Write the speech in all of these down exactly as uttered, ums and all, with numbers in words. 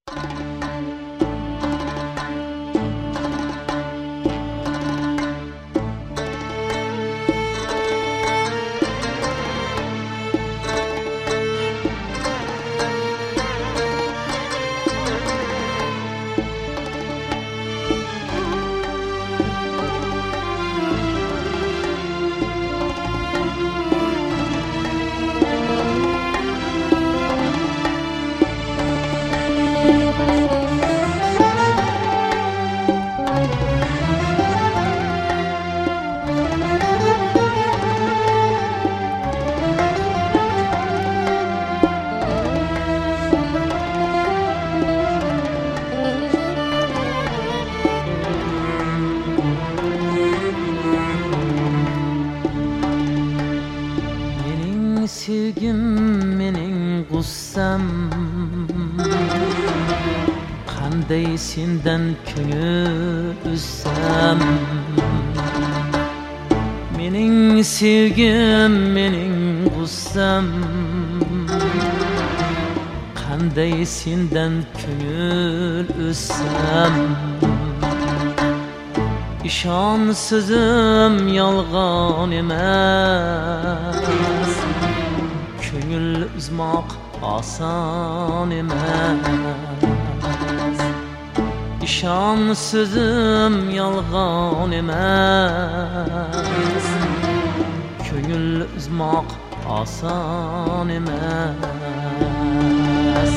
Sevgim mening gussam, qanday sendan ko'ngil uzsam. Mening sevgim mening gussam, qanday sendan ko'ngil uzsam. İşon sözüm yolg'on emas, ko'ngil uzmoq oson emas. İşon sözüm yolg'on emas, ko'ngil uzmoq oson emas.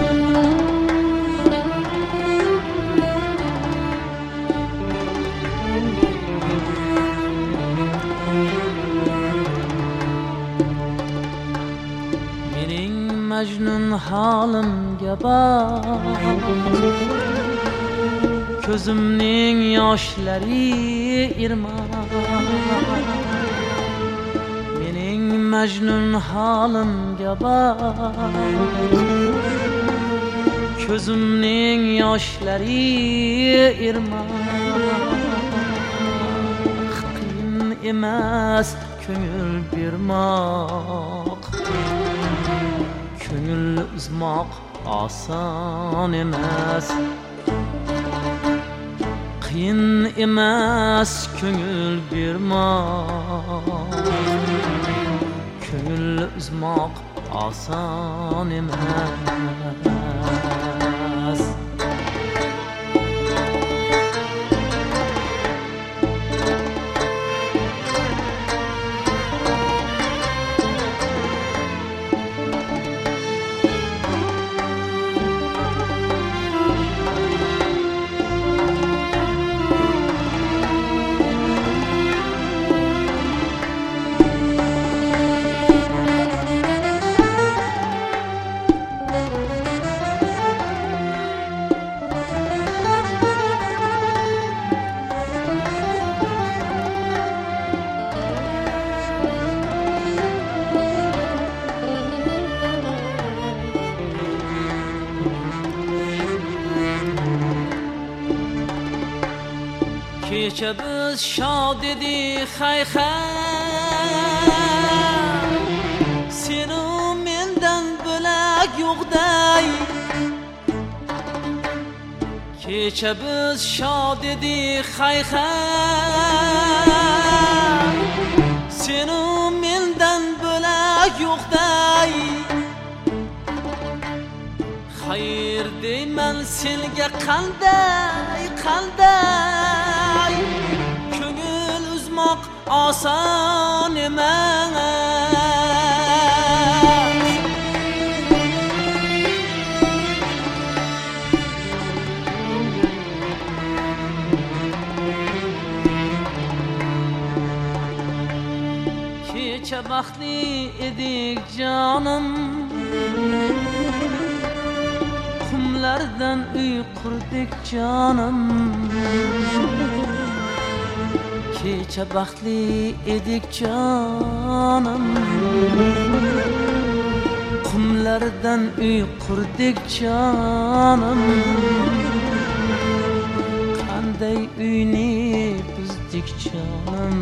Mecnun halimga bak, ko'zimning yoshlari irmoq. Mening Mecnun halimga bak, ko'zimning yoshlari irmoq. Qiyin emas ko'ngil bermoq, ko'ngil uzmoq oson emas. Qiyin emas ko'ngil bermoq, ko'ngil uzmoq oson emas. Kecha biz shod edik hay hay, seni mendan bo'lak yo'qday. Kecha biz shod edik hay hay, seni mendan bo'lak yo'qday. Xayr deyman senga qanday qanday, ko'ngil uzmoq oson emas. Kecha baxtli edik jonim, qumlardan uy qurdik jonim. Kecha baxtli edik jonim, qumlardan uy qurdik jonim. Qanday uyni buzdik jonim,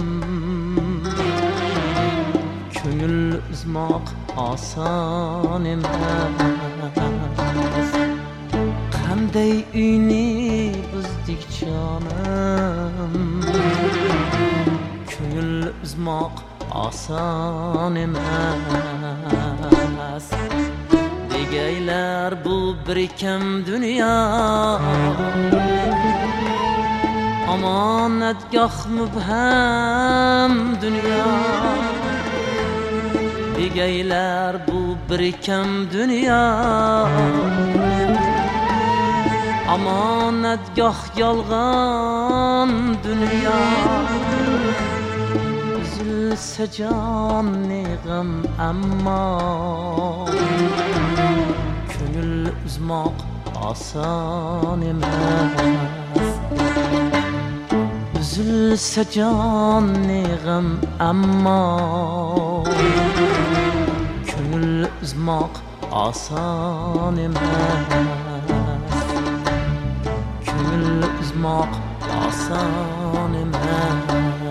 ko'ngil uzmoq oson emas. qanday uyni buzdik canım. Ko'ngil uzmoq oson emas. Degaylar bu bir kam dunyo, omonatgoh mubham dunyo. Degaylar bu bir kam dunyo, omonatgoh yolg'on dunyo. Üzülse canni g'am ammo ko'ngil uzmoq oson emas. Üzülse canni g'am ammo ko'ngil uzmoq oson emas. Ko'ngil uzmoq oson emas.